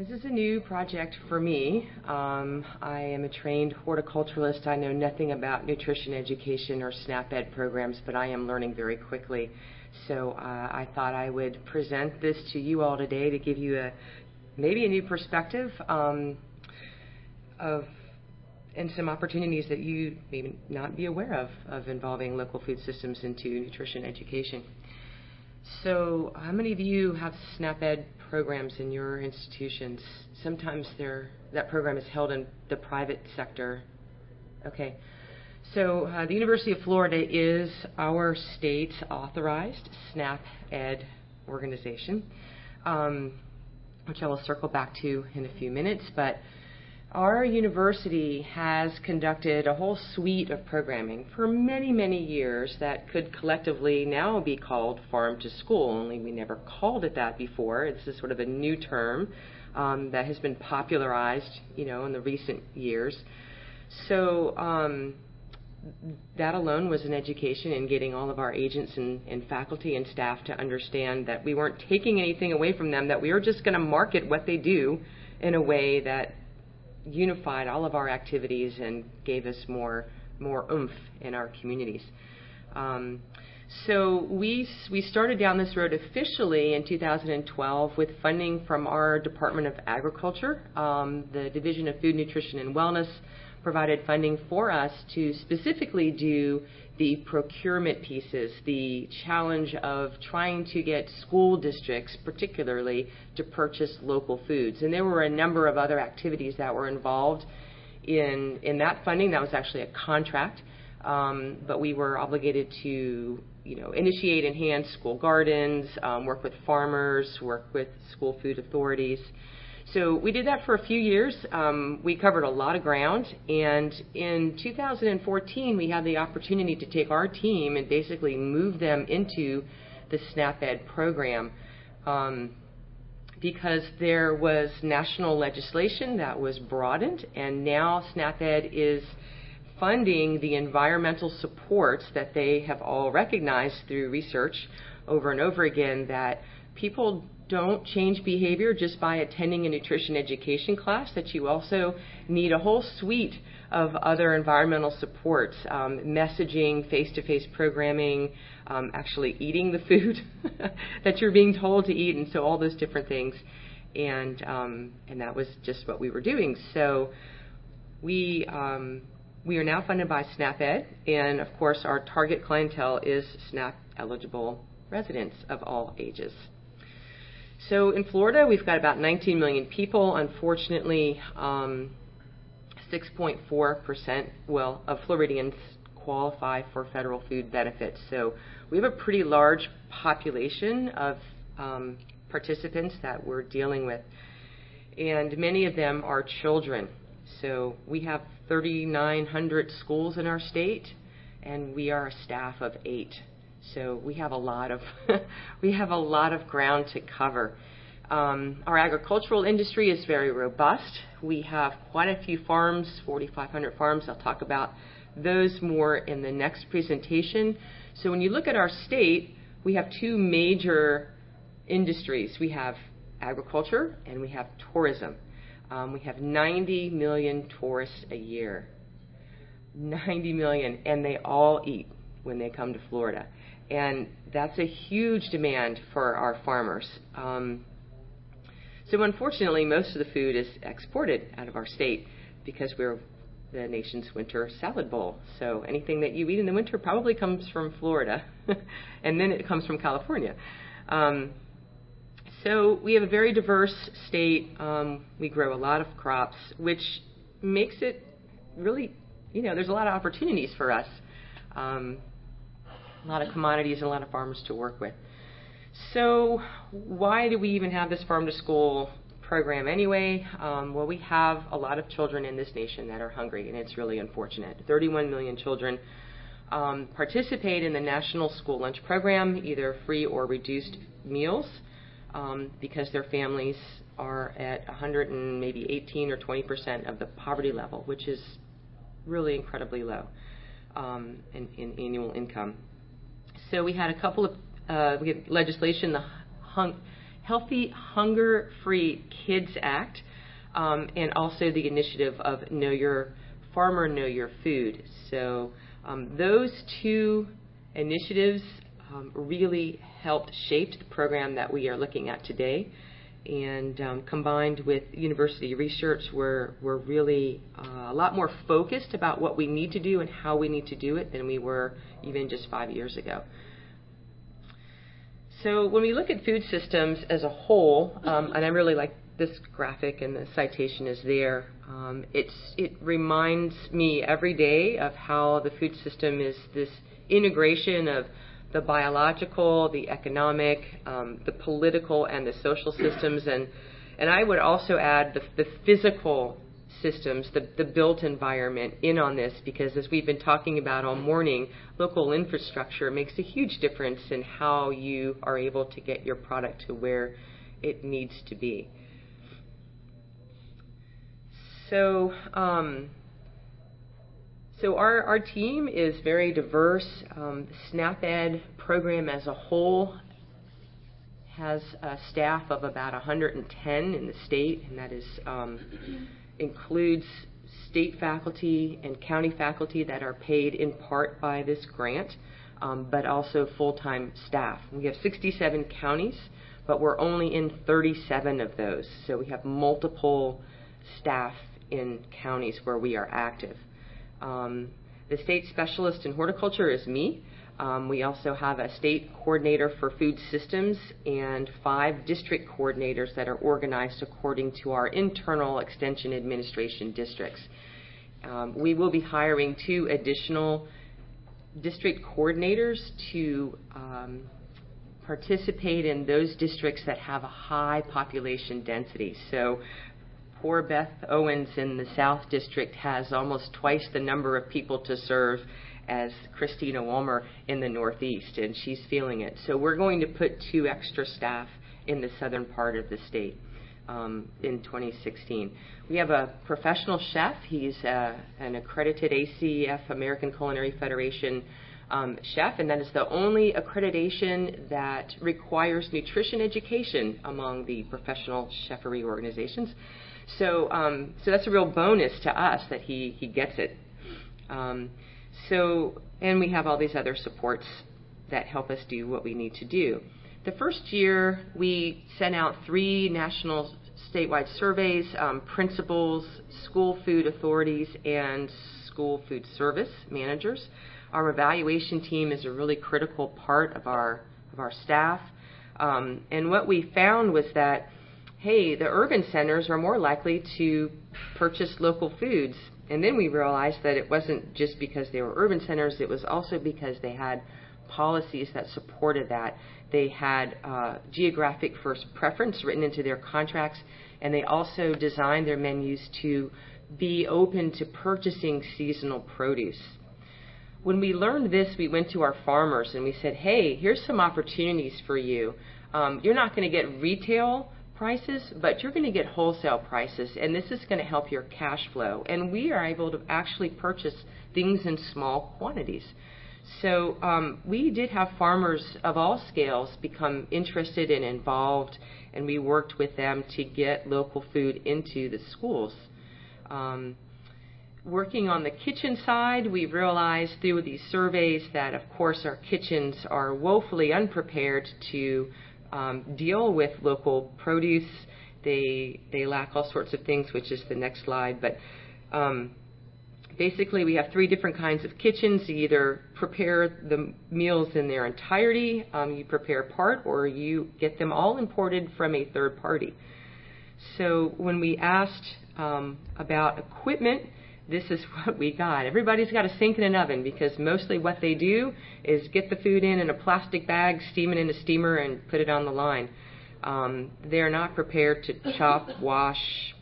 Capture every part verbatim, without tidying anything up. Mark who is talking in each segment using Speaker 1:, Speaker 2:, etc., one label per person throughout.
Speaker 1: This is a new project for me. Um, I am a trained horticulturalist. I know nothing about nutrition education or SNAP-Ed programs, but I am learning very quickly. So uh, I thought I would present this to you all today to give you a maybe a new perspective um, of and some opportunities that you may not be aware of, of involving local food systems into nutrition education. So how many of you have SNAP-Ed programs in your institutions? Sometimes they're, that program is held in the private sector. Okay. So uh, the University of Florida is our state authorized SNAP-Ed organization, um, which I will circle back to in a few minutes. But our university has conducted a whole suite of programming for many, many years that could collectively now be called Farm to School, only we never called it that before. This is sort of a new term um, that has been popularized, you know, in the recent years. So um, that alone was an education in getting all of our agents and, and faculty and staff to understand that we weren't taking anything away from them, that we were just going to market what they do in a way that unified all of our activities and gave us more more oomph in our communities. Um, so we we started down this road officially in two thousand twelve with funding from our Department of Agriculture. Um, the Division of Food, Nutrition, and Wellness provided funding for us to specifically do the procurement pieces, the challenge of trying to get school districts particularly to purchase local foods. And there were a number of other activities that were involved in, in that funding. That was actually a contract, um, but we were obligated to you know, initiate and hand school gardens, um, work with farmers, work with school food authorities. So we did that for a few years. Um, we covered a lot of ground, and in two thousand fourteen we had the opportunity to take our team and basically move them into the SNAP-Ed program um, because there was national legislation that was broadened, and now SNAP-Ed is funding the environmental supports that they have all recognized through research over and over again, that people don't change behavior just by attending a nutrition education class, that you also need a whole suite of other environmental supports, um, messaging, face-to-face programming, um, actually eating the food that you're being told to eat, and so all those different things. And um, and that was just what we were doing. So we um, we are now funded by SNAP-Ed, and of course our target clientele is SNAP-eligible residents of all ages. So in Florida, we've got about nineteen million people. Unfortunately, um, six point four percent well, of Floridians qualify for federal food benefits. So we have a pretty large population of um, participants that we're dealing with. And many of them are children. So we have thirty-nine hundred schools in our state, and we are a staff of eight. So we have a lot of we have a lot of ground to cover. Um, our agricultural industry is very robust. We have quite a few farms, forty-five hundred farms. I'll talk about those more in the next presentation. So when you look at our state, we have two major industries. We have agriculture and we have tourism. Um, we have ninety million tourists a year. ninety million, and they all eat when they come to Florida. And that's a huge demand for our farmers. Um, so unfortunately, most of the food is exported out of our state because we're the nation's winter salad bowl. So anything that you eat in the winter probably comes from Florida, and then it comes from California. Um, so we have a very diverse state. Um, we grow a lot of crops, which makes it really, you know, there's a lot of opportunities for us. Um, a lot of commodities and a lot of farmers to work with. So why do we even have this farm to school program anyway? Um, well, we have a lot of children in this nation that are hungry, and it's really unfortunate. thirty-one million children um, participate in the National School Lunch Program, either free or reduced meals, um, because their families are at one hundred and maybe eighteen or twenty percent of the poverty level, which is really incredibly low um, in, in annual income. So we had a couple of, uh, we had legislation, the hung, Healthy Hunger Free Kids Act, um, and also the initiative of Know Your Farmer, Know Your Food. So um, those two initiatives um, really helped shape the program that we are looking at today. And um, combined with university research, we're, we're really uh, a lot more focused about what we need to do and how we need to do it than we were even just five years ago. So when we look at food systems as a whole, um, and I really like this graphic and the citation is there, um, it's, it reminds me every day of how the food system is this integration of the biological, the economic, um, the political, and the social systems, and and I would also add the, the physical systems, the, the built environment in on this, because as we've been talking about all morning, local infrastructure makes a huge difference in how you are able to get your product to where it needs to be. So. Um, So our, our team is very diverse. Um, the SNAP-Ed program as a whole has a staff of about one hundred ten in the state, and that is um, includes state faculty and county faculty that are paid in part by this grant, um, but also full-time staff. We have sixty-seven counties, but we're only in thirty-seven of those. So we have multiple staff in counties where we are active. Um, the state specialist in horticulture is me. Um, we also have a state coordinator for food systems and five district coordinators that are organized according to our internal extension administration districts. Um, we will be hiring two additional district coordinators to um, participate in those districts that have a high population density. So poor Beth Owens in the South District has almost twice the number of people to serve as Christina Walmer in the Northeast, and she's feeling it. So we're going to put two extra staff in the southern part of the state um, in twenty sixteen. We have a professional chef. He's uh, an accredited A C F, American Culinary Federation um, chef, and that is the only accreditation that requires nutrition education among the professional chefery organizations. So, um, so that's a real bonus to us that he, he gets it. Um, so, and we have all these other supports that help us do what we need to do. The first year, we sent out three national statewide surveys, um, principals, school food authorities, and school food service managers. Our evaluation team is a really critical part of our, of our staff. Um, and what we found was that hey, the urban centers are more likely to purchase local foods. And then we realized that it wasn't just because they were urban centers, it was also because they had policies that supported that. They had uh, geographic first preference written into their contracts, and they also designed their menus to be open to purchasing seasonal produce. When we learned this, we went to our farmers and we said, hey, here's some opportunities for you. Um, you're not going to get retail prices, but you're going to get wholesale prices, and this is going to help your cash flow. And we are able to actually purchase things in small quantities. So um, we did have farmers of all scales become interested and involved, and we worked with them to get local food into the schools. Um, working on the kitchen side, we realized through these surveys that, of course, our kitchens are woefully unprepared to Um, deal with local produce. They they lack all sorts of things, which is the next slide. But um, basically, we have three different kinds of kitchens. You either prepare the meals in their entirety, um, you prepare part, or you get them all imported from a third party. So when we asked um, about equipment, this is what we got. Everybody's got a sink and an oven, because mostly what they do is get the food in in a plastic bag, steam it in a steamer, and put it on the line. Um, they're not prepared to chop, wash,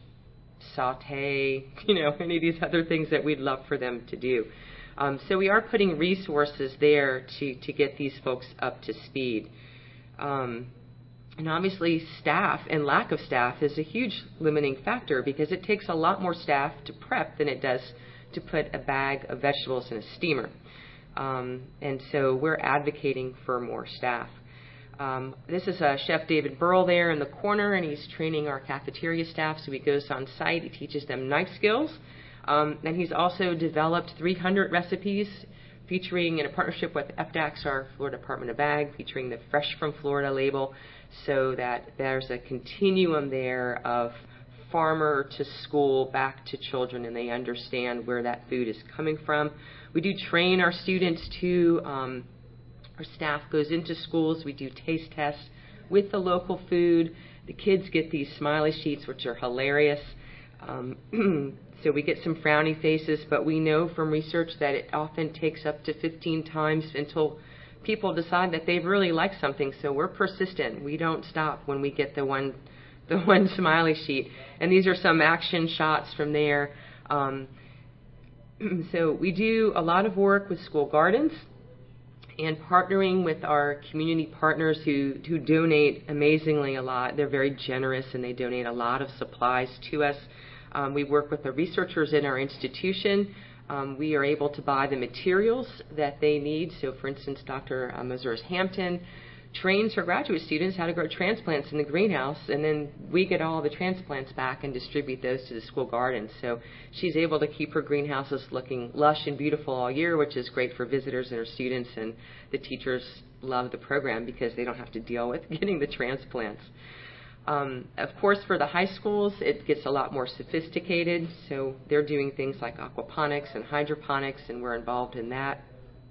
Speaker 1: saute, you know, any of these other things that we'd love for them to do. Um, so we are putting resources there to, to get these folks up to speed. Um, And obviously staff and lack of staff is a huge limiting factor, because it takes a lot more staff to prep than it does to put a bag of vegetables in a steamer. Um, and so we're advocating for more staff. Um, this is uh, Chef David Burrell there in the corner, and he's training our cafeteria staff. So he goes on site, he teaches them knife skills, um, and he's also developed three hundred recipes featuring, in a partnership with F D A C S, our Florida Department of Ag, featuring the Fresh from Florida label, so that there's a continuum there of farmer to school back to children, and they understand where that food is coming from. We do train our students to um, Our staff goes into schools. We do taste tests with the local food. The kids get these smiley sheets, which are hilarious. Um, so we get some frowny faces, but we know from research that it often takes up to fifteen times until people decide that they really like something. So we're persistent. We don't stop when we get the one, the one smiley sheet. And these are some action shots from there. Um, so we do a lot of work with school gardens, and partnering with our community partners who, who donate amazingly a lot. They're very generous, and they donate a lot of supplies to us. Um, we work with the researchers in our institution. Um, we are able to buy the materials that they need. So, for instance, Doctor Mozers Hampton trains her graduate students how to grow transplants in the greenhouse, and then we get all the transplants back and distribute those to the school gardens. So she's able to keep her greenhouses looking lush and beautiful all year, which is great for visitors and her students, and the teachers love the program because they don't have to deal with getting the transplants. Um, of course, for the high schools, it gets a lot more sophisticated, so they're doing things like aquaponics and hydroponics, and we're involved in that.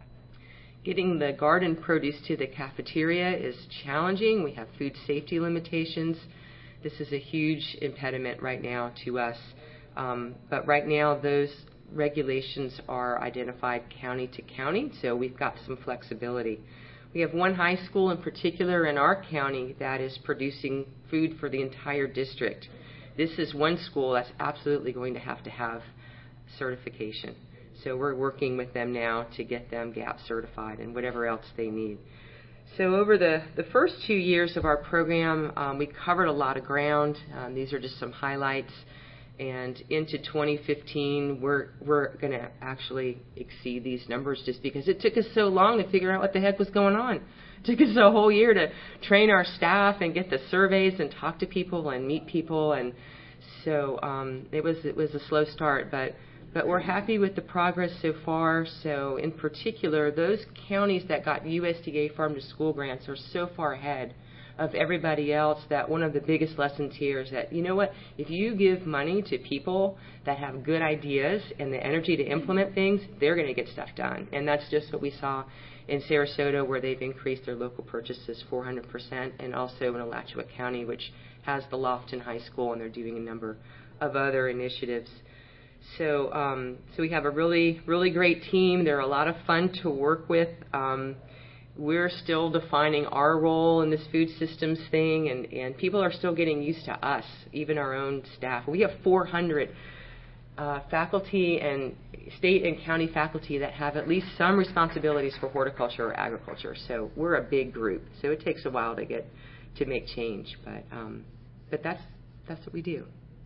Speaker 1: Getting the garden produce to the cafeteria is challenging. We have food safety limitations. This is a huge impediment right now to us. Um, but right now, those regulations are identified county to county, so we've got some flexibility. We have one high school in particular in our county that is producing food for the entire district. This is one school that's absolutely going to have to have certification. So we're working with them now to get them G A P certified and whatever else they need. So over the, the first two years of our program, um, we covered a lot of ground. Um, these are just some highlights. And into twenty fifteen, we're, we're going to actually exceed these numbers just because it took us so long to figure out what the heck was going on. It took us a whole year to train our staff and get the surveys and talk to people and meet people. And so um, it was it was a slow start, but But we're happy with the progress so far. So in particular, those counties that got U S D A Farm to School grants are so far ahead of everybody else that one of the biggest lessons here is that, you know what, if you give money to people that have good ideas and the energy to implement things, they're going to get stuff done. And that's just what we saw in Sarasota, where they've increased their local purchases four hundred percent, and also in Alachua County, which has the Lofton High School, and they're doing a number of other initiatives. So, um, so we have a really, really great team. They're a lot of fun to work with. Um, we're still defining our role in this food systems thing, and, and people are still getting used to us, even our own staff. We have four hundred uh, faculty and state and county faculty that have at least some responsibilities for horticulture or agriculture. So we're a big group. So it takes a while to get to make change, but um, but that's that's what we do.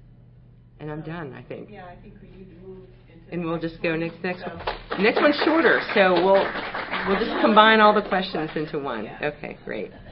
Speaker 1: And I'm done, I think.
Speaker 2: Yeah, I think we need to move into
Speaker 1: And we'll just
Speaker 2: one.
Speaker 1: go next next
Speaker 2: so.
Speaker 1: one. Next one's shorter, so we'll we'll just combine all the questions into one.
Speaker 2: Yeah.
Speaker 1: Okay, great.